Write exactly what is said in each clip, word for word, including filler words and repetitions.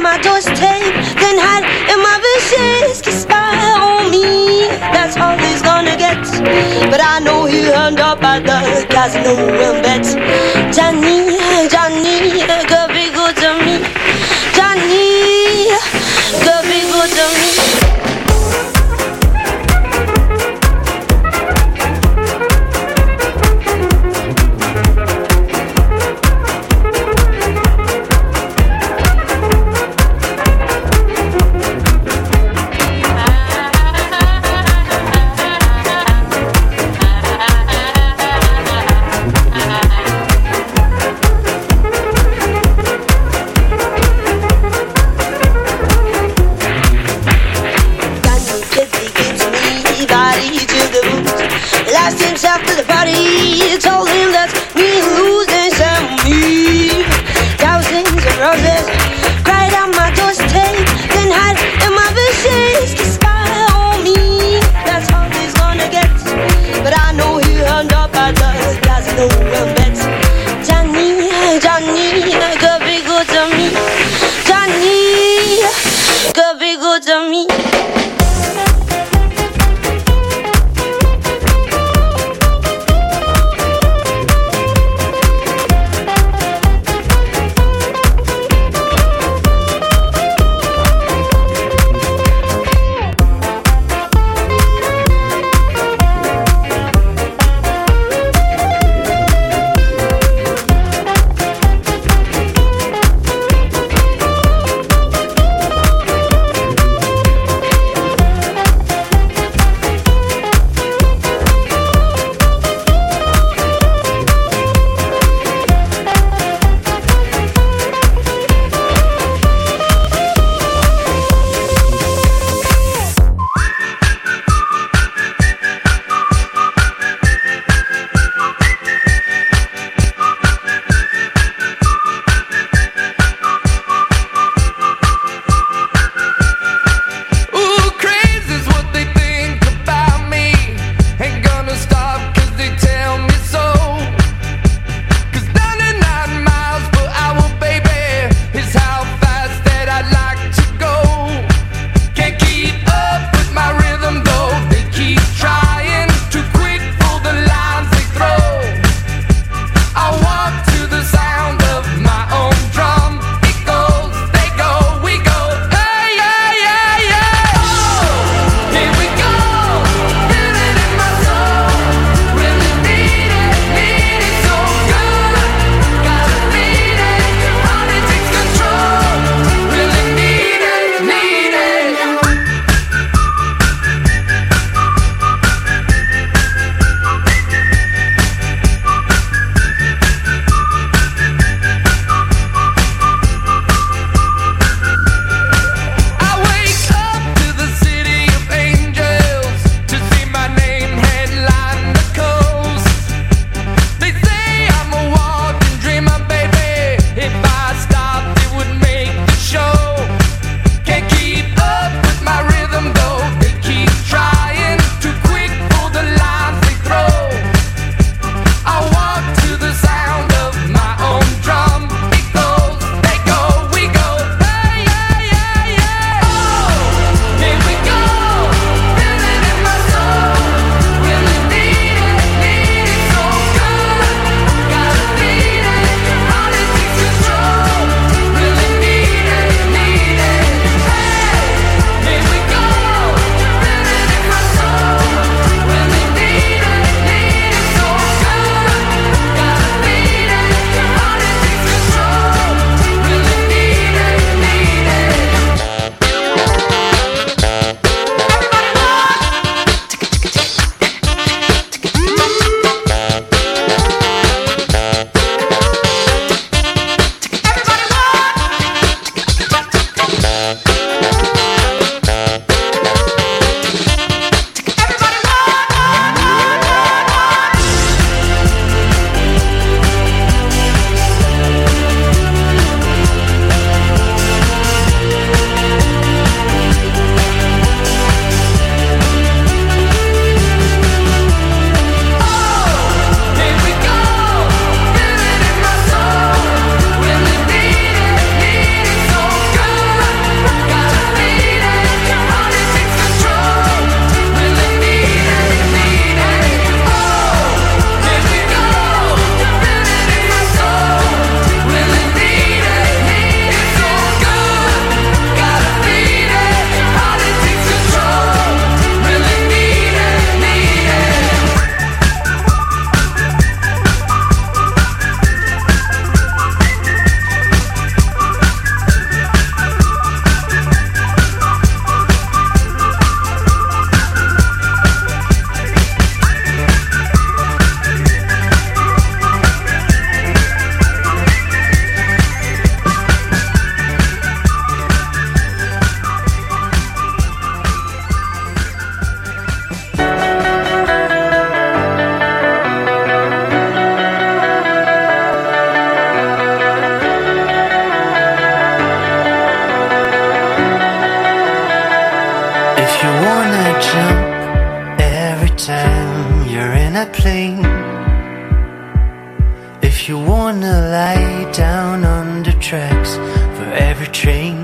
my doorstep, then hide in my wishes, can spy on me. That's all he's gonna get. But I know he'll end up at the casino and bet. Johnny, Johnny, could be good to me. Johnny, could be good to me. If you wanna jump every time you're in a plane, if you wanna lie down on the tracks for every train,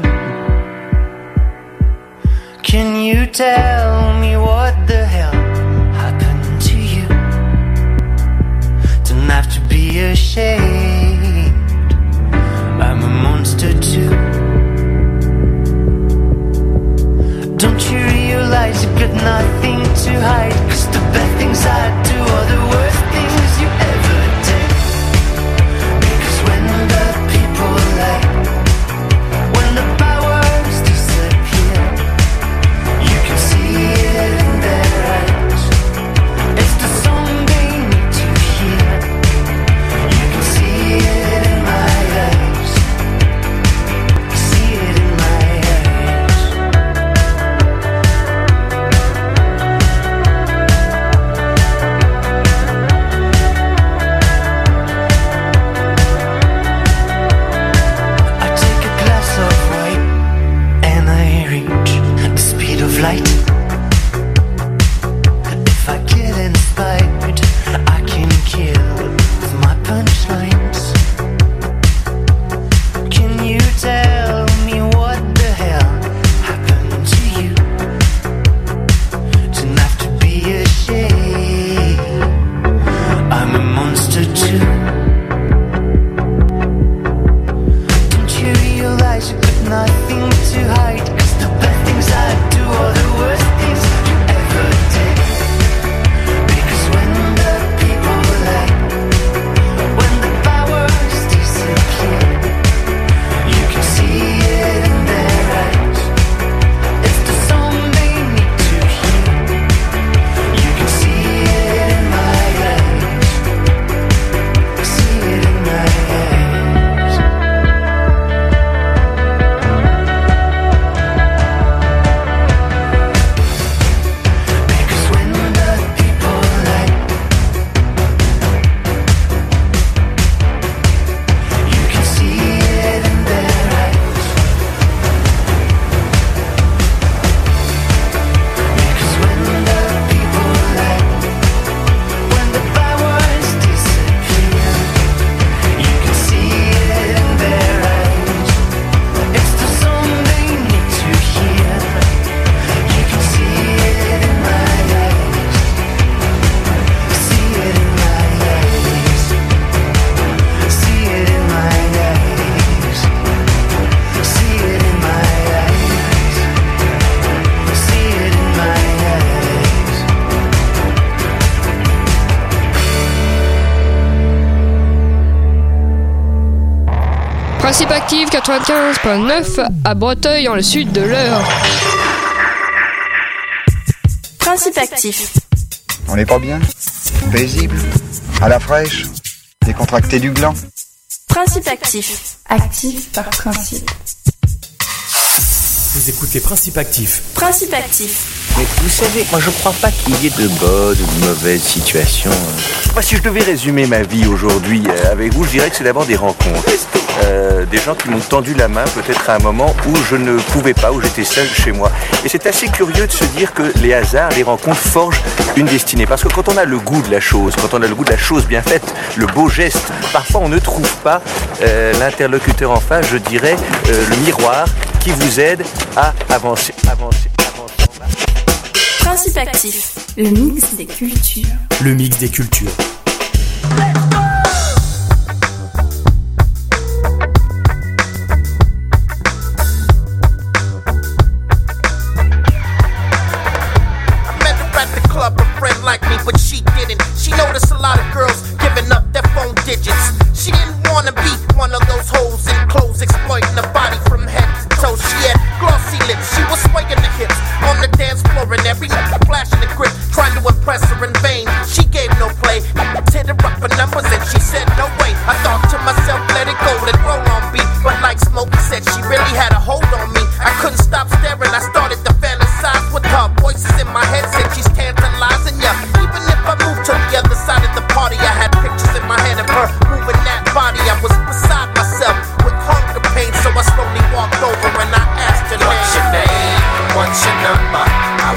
can you tell me what the hell happened to you? Don't have to be ashamed, I'm a monster too. Don't you realize you've got nothing to hide? Cause the bad things I do are the worst things you ever did. Because when the people lie, when the powers disappear, you can see it in their eyes. It's the song they need to hear. You can see it in my eyes. See it in my eyes. I take a glass of wine and I reach the speed of light. If I get inspired, I can kill with my punchlines. Can you tell me what the hell happened to you? Don't have to be ashamed, I'm a monster too. Don't you realize you've got nothing to hide? Cause the bad things I do are the worst things you ever did. Because when the people lie, when the powers disappear, you can see it in their eyes. It's the song they need to hear. You can see it in my eyes. See it in my eyes. Because when the people lie, you can see it in their eyes. Because when the people lie, when the powers disappear, you can see it in their eyes. It's the song they need to hear. You can see it in my eyes. See it in my eyes. See it in my eyes. See it in my eyes. See it in my eyes. Principe actif quatre-vingt-quinze virgule neuf à Breteuil dans le sud de l'Eure. Principe actif. On n'est pas bien? Paisible? À la fraîche? Décontracté du gland? Principe actif. Actif par principe. Vous écoutez Principe Actif. Principe actif. Mais vous savez, moi je crois pas qu'il y ait de bonnes ou de mauvaises situations. Moi, si je devais résumer ma vie aujourd'hui euh, avec vous, je dirais que c'est d'abord des rencontres. Euh, des gens qui m'ont tendu la main peut-être à un moment où je ne pouvais pas, où j'étais seul chez moi. Et c'est assez curieux de se dire que les hasards, les rencontres forgent une destinée. Parce que quand on a le goût de la chose, quand on a le goût de la chose bien faite, le beau geste, parfois on ne trouve pas euh, l'interlocuteur en face, je dirais, euh, le miroir qui vous aide à avancer, avancer, avancer. Principe actif. Le mix des cultures. Le mix des cultures. But she didn't. She noticed a lot of girls giving up their phone digits. She didn't wanna be one of those hoes in clothes exploiting the body from head to toe. She had glossy lips, she was swaying the hips on the dance floor and every night flashing the grip, trying to impress her in vain. She gave no play, hit her up her numbers and she said no way. I thought to myself, let it go, let roll on beat. But like Smokey said, she really had a hold on me. I couldn't stop staring, I started to fantasize with her. Voices in my head said she's tantalizing ya. Even if I moved to the other side of the party, I had pictures in my head of her moving that body. I was beside myself with hunger pain, so I slowly walked over and I asked her, what's your name? What's your number? I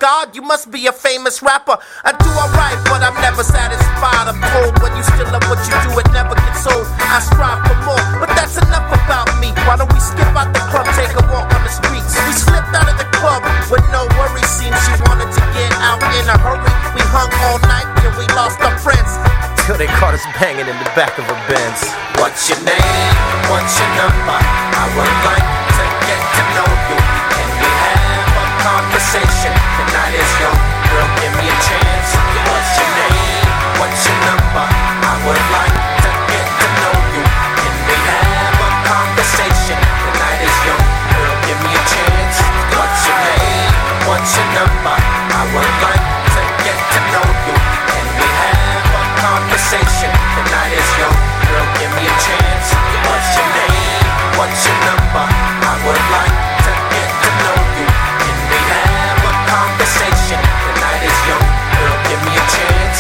God, you must be a famous rapper. I do alright, but I'm never satisfied. I'm cold when you still love what you do, it never gets old. I strive for more, but that's enough about me. Why don't we skip out the club, take a walk on the streets? We slipped out of the club with no worries. Seems she wanted to get out in a hurry. We hung all night till we lost our friends, till they caught us banging in the back of a Benz. What's your name? What's your number? I would like to get to know you. Can we have a conversation? Tonight is young, girl, give me a chance. What's your name? What's your number? I would like to get to know you. Can we have a conversation? Tonight is young, girl, give me a chance. What's your name? What's your number? I would like to get to know you. Can we have a conversation? Tonight is young, girl, give me a chance. What's your name? What's your number? I would like to get to know you. Can we have a conversation? Tonight is young, girl, give me a chance.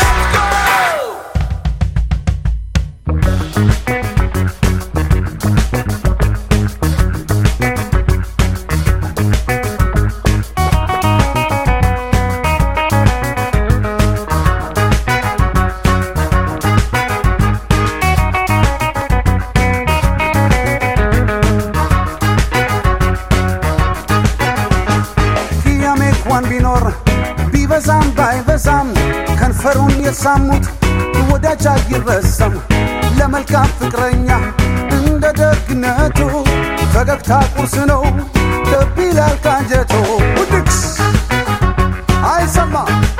ቢበዛም ባይበዛም ከንፈሩን የሳሙት ወዳጅ አይረሳም። ለመልካም ፍቅረኛ እንደ ደግነቱ ፈገግታ ቁርስ ነው ልብ ይላል ካንጀቱ። ውድቅስ አይሰማ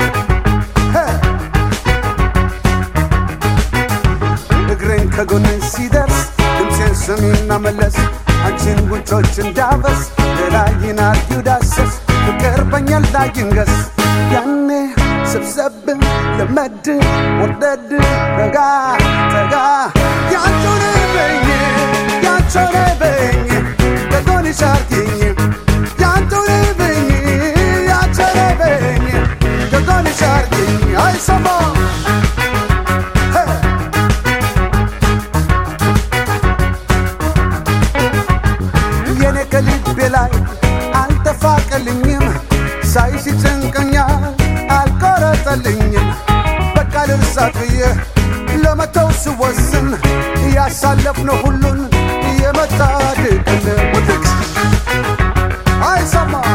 እግሬን ከጎን ሲደርስ ድምፄን ስሚና መለስ አንቺን ጉንጮች እንዳበስ ሌላይን አርጊው ዳሰስ ፍቅር በኛ ላይ ይንገስ ያኔ ሰብሰብ ለመድ ወርደድ ረጋ ተጋ ያንቾነ በኝ ያንቾነ በኝ በጎንሽ አርጊኝ ያንቾነ በኝ ያንቾነ በኝ በጎንሽ አርጊኝ አይሰማ የኔ ከልቤ ላይ አልተፋቀልኝም ሳይሽ ጭንቀኛል አልቆረጠልኝም በቃ ልርሳት ብዬ ለመተው ስወስን ያሳለፍነው ሁሉን የመጣ ድቅን ውድቅ አይሰማ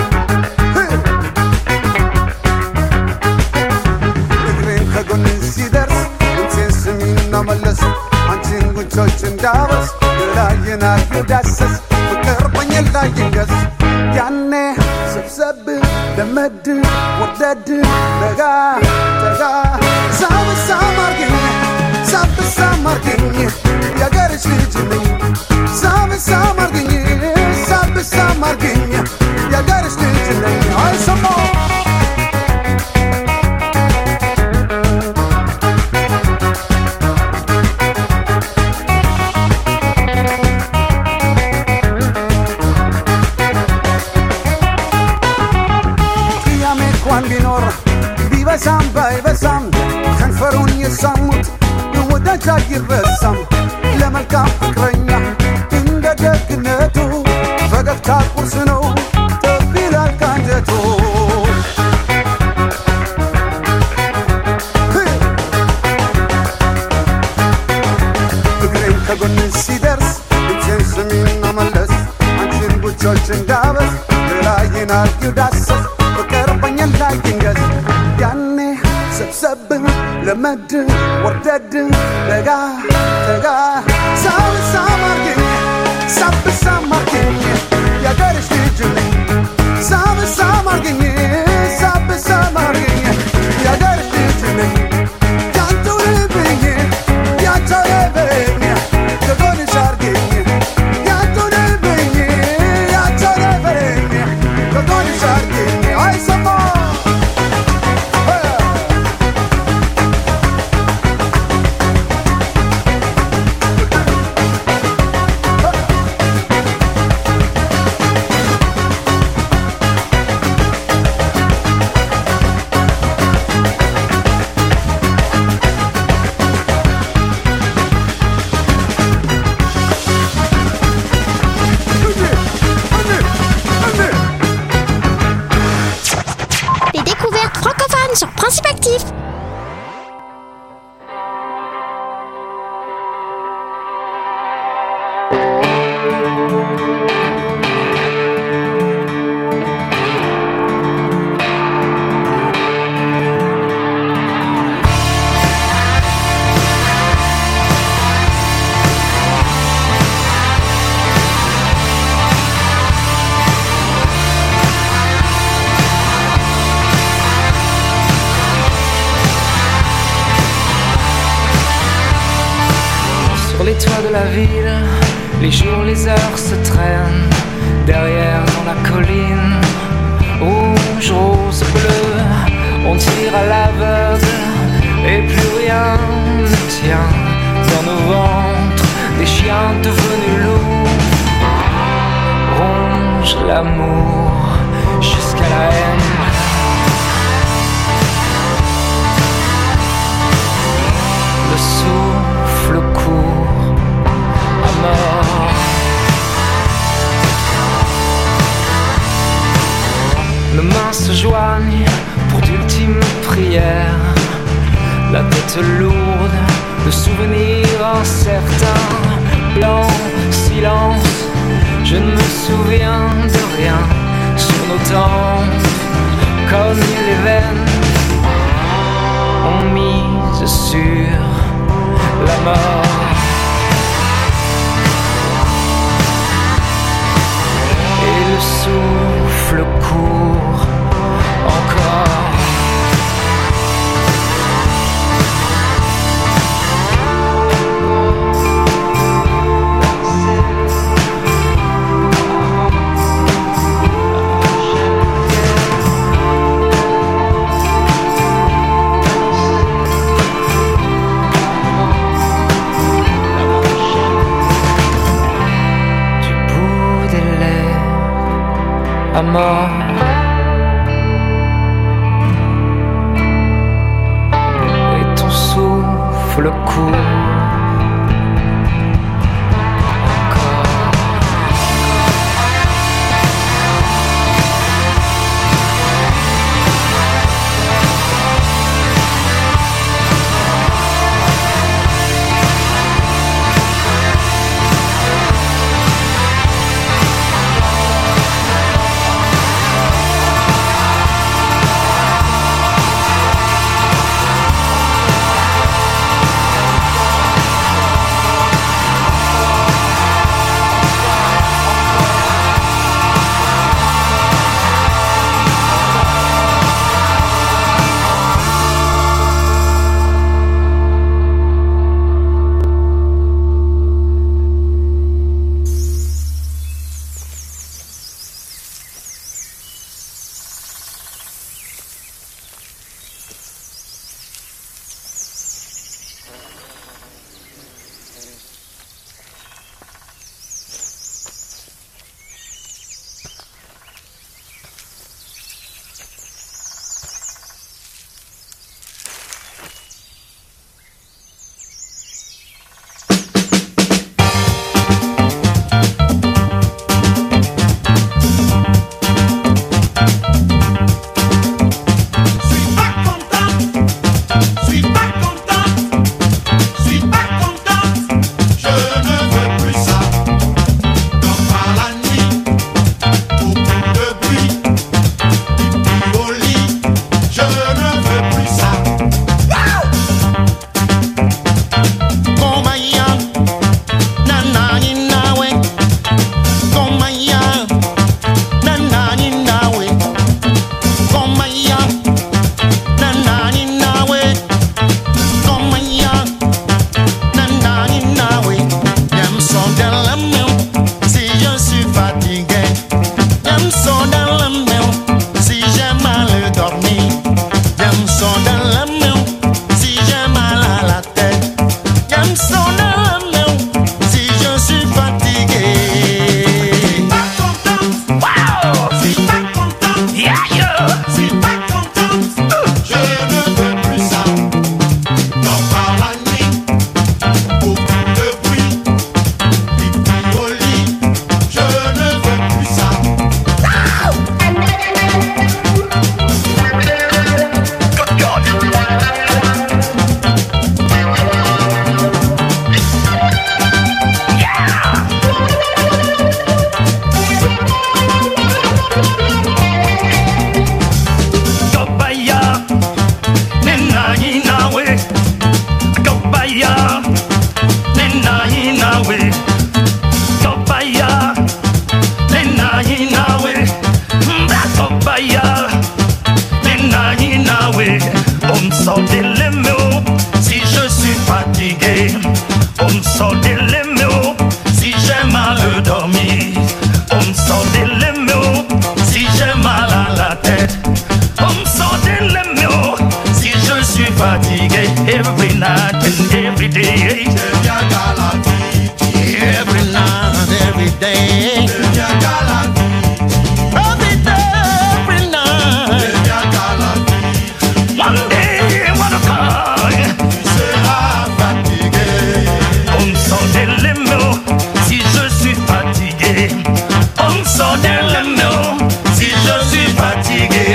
እግሬን ከጎን ሲደርስ ድምፄን ስሚና መለስ አንቺን ጉንጮች እንዳበስ ሌላዬን አርጊው ዳሰስ ፍቅር በኛ ላይ ይንገስ ያኔ ሰብሰብ ለመድ ወርደድ ረጋ ተጋ ሳብሳም አርጊኝ ሳብሳም አርጊኝ የአገርሽ ልጅ ነኝ ሳብሳም አርጊኝ ሳብሳም አርጊኝ የአገርሽ ልጅ ነኝ አይሰማ ቢበዛም ባይበዛም ከንፈሩን የሳሙት ወዳጅ አይረሳም። ለመልካም ፍቅረኛ እንደ ደግነቱ ፈገግታ ቁርስ ነው ልብ ይላል ካንጀቱ። እግሬን ከጎን ሲደርስ ድምፄን ስሚና መለስ አንቺን ጉንጮች እንዳበስ ሌላዬን አርጊው ዳሰስ ፍቅር በኛ ላይ ይንገስ ያኔ ሰብሰብ ለመድ ወርደድ ረጋ ተጋ ሳብሳም አርጊኝ ሳብሳም አርጊኝ የአገርሽ ልጅ ነኝ ሳብሳም አርጊኝ ሳብሳም አርጊኝ የአገርሽ ልጅ ነኝ ያንተው ልብኝ ያንተው ልብኝ ከጎንሽ አርጊኝ ያንተው ልብኝ ያንተው ልብኝ ከጎንሽ አርጊኝ አይሰማ Sur les toits de la ville, les jours, les heures se traînent. Derrière dans la colline, rouge, rose, bleu, on tire à l'aveugle et plus rien ne tient. Dans nos ventres, des chiens devenus loups rongent l'amour jusqu'à la haine. Le souffle court à mort. Nos mains se joignent pour d'ultimes prières. La tête lourde de souvenirs incertains. Blanc, silence, je ne me souviens de rien. Sur nos tempes, comme les veines, on mise sur la mort. Et le souffle court encore. À mort. Et ton souffle court. des lémaux si j'ai mal dormi. On me sort des lémaux si j'ai mal à la tête. On me sort des lémaux si je suis fatigué. Every night and every day. Every night, every day. Every day, every night. One day, one time. Tu seras fatigué. On me sort des lémaux si je suis fatigué. On me sort des lémaux si je suis fatigué.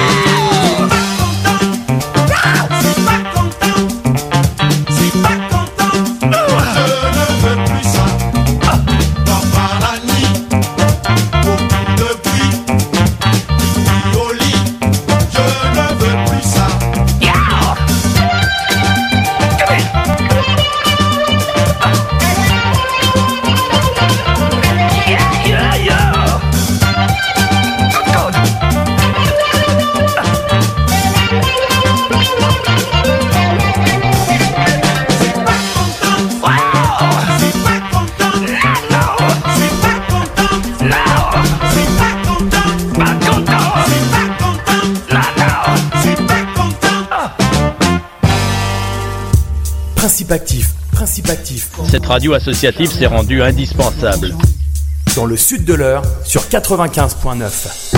Principe actif, principe actif. Cette radio associative s'est rendue indispensable. Dans le sud de l'Eure, sur quatre-vingt-quinze virgule neuf.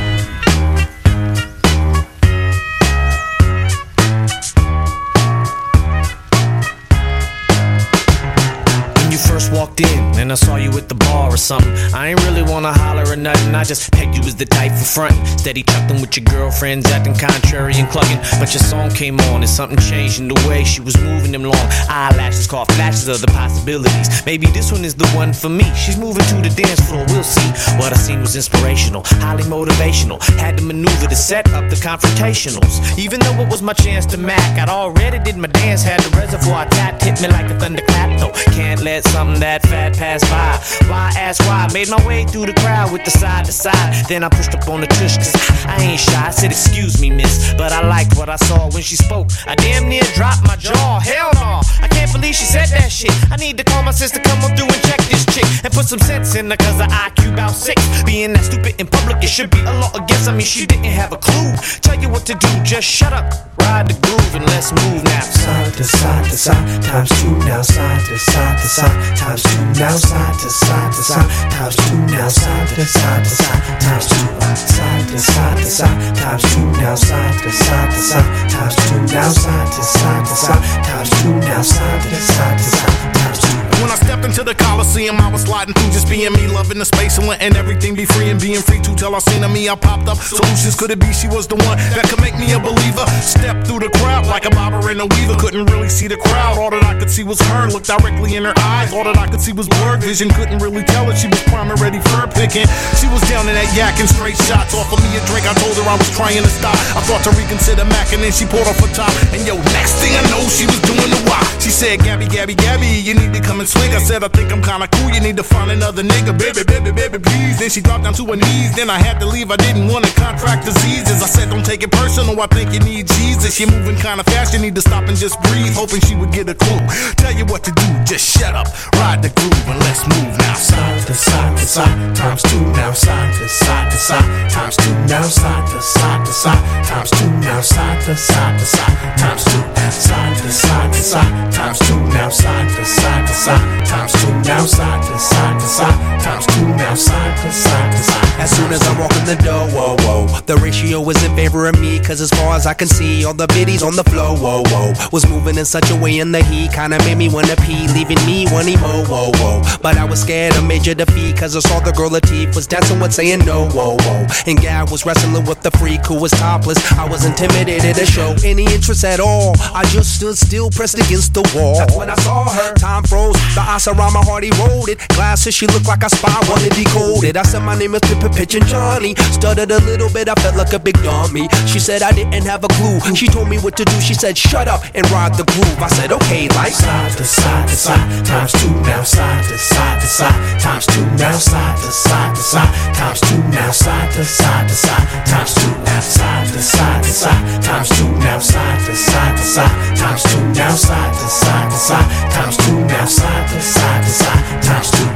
Walked in and I saw you at the bar or something. I ain't really wanna holler or nothing. I just pegged you as the type for frontin'. Steady chucklin' with your girlfriends, acting contrary and clucking. But your song came on and something changed in the way she was moving them long eyelashes caught flashes of the possibilities. Maybe this one is the one for me. She's moving to the dance floor, we'll see. What I seen was inspirational, highly motivational. Had to maneuver to set up the confrontationals. Even though it was my chance to mac, I'd already did my dance. Had the reservoir tapped, hit me like a thunderclap. No, can't let something that fat pass by. Why ask why? Made my way through the crowd with the side to side. Then I pushed up on the tush cause I ain't shy. I said excuse me miss, but I liked what I saw when she spoke. I damn near dropped my jaw. Hell no, I can't believe she said that shit. I need to call my sister, come on through and check this chick and put some sense in her cause her I Q bout six. Being that stupid in public, it should be a law against. I mean she didn't have a clue. Tell you what to do, just shut up. Ride the groove and let's move now. Side to side to side, times two now. Side to side to side, times two now. Side to side to side, times two now. Side to side to side, times two. Side to side to side, times two now. Side to side to side, times two now. Side to side to side, times two now. Side to side to side, times two. When I stepped into the Coliseum, I was sliding through just being me, loving the space and letting everything be free and being free to till I seen her me. I popped up. Solutions could it be she was the one that could make me a believer? Stepped through the crowd like a bobber and a weaver. Couldn't really see the crowd. All that I could see was her. Looked directly in her eyes. All that I could see was blurred vision. Couldn't really tell if she was prime and ready for her picking. She was down in that yak and straight shots. Offered me a drink. I told her I was trying to stop. I thought to reconsider Mac and then she pulled off her top. And yo, next thing I know, she was doing the wop. She said, Gabby, Gabby, Gabby, you need to come and swing. I said, I think I'm kinda cool. You need to find another nigga. Baby, baby, baby, please. Then she dropped down to her knees. Then I had to leave. I didn't want to contract diseases. I said, don't take it personal. I think you need Jesus. You're moving kinda fast. You need to stop and just breathe. Hoping she would get a clue. Tell you what to do. Just shut up. Ride the groove and let's move now. Side to side to side, times two now. Side to side to side, times two now. Side to side to side, times two now. Side to side to side, times two. Side to side to side, times two now. Side to side to side, times two now. Side to side to side, times two now. Side to side to side. As soon as I walk in the door, whoa, whoa, the ratio is in favor of me. Cause as far as I can see, all the biddies on the floor, whoa, whoa, was moving in such a way in the heat, kinda made me wanna pee, leaving me wanting more, whoa, whoa. But I was scared of major defeat, cause I saw the girl Latif was dancing with saying no, whoa, whoa. And Gab was wrestling with the freak who was topless. I was intimidated to show any interest at all. I just stood still, pressed against the wall. That's when I saw her. Time froze, the ice around my heart eroded. Glasses, she looked like a spy, wanna decode it. I said my name is Pip pitching Charlie. Stuttered a little bit, I felt like a big dummy. She said I didn't have a clue. She told me what to do, she said shut up and ride the groove. I said okay, like side to side to side, times two now, side to side to side, times two now, side to side to side, times two now, side to side to side, times two now, side to side to side, times two now, side to side to side, times two now, side to side to side, times two now, side to side to side, times two.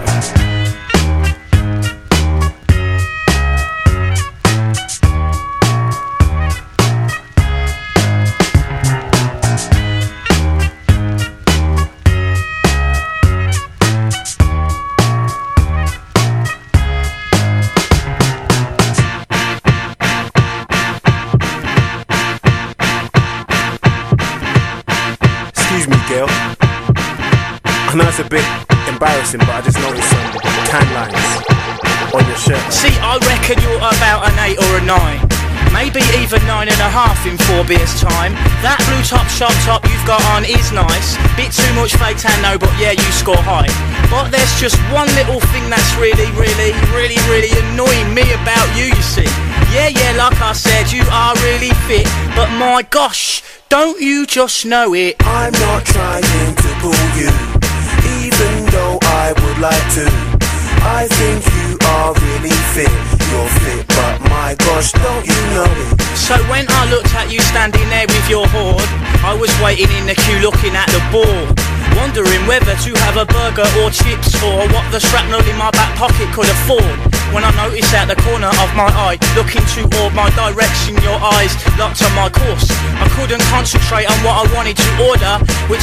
I know it's a bit embarrassing, but I just noticed some tan lines on your shirt. See, I reckon you're about an eight or a nine. Maybe even nine and a half in four beers time. That blue top shop top you've got on is nice. Bit too much fake tan though, but yeah, you score high. But there's just one little thing that's really, really, really, really annoying me about you, you see. Yeah, yeah, like I said, you are really fit, but my gosh, don't you just know it? I'm not trying to pull you, even though I would like to. I think you are really fit, you're fit, but my gosh, don't you know it? So when I looked at you standing there with your hoard, I was waiting in the queue looking at the board, wondering whether to have a burger or chips, or what the shrapnel in my back pocket could afford. When I noticed out the corner of my eye, looking toward my direction, your eyes locked on my course. I couldn't concentrate on what I wanted to order, which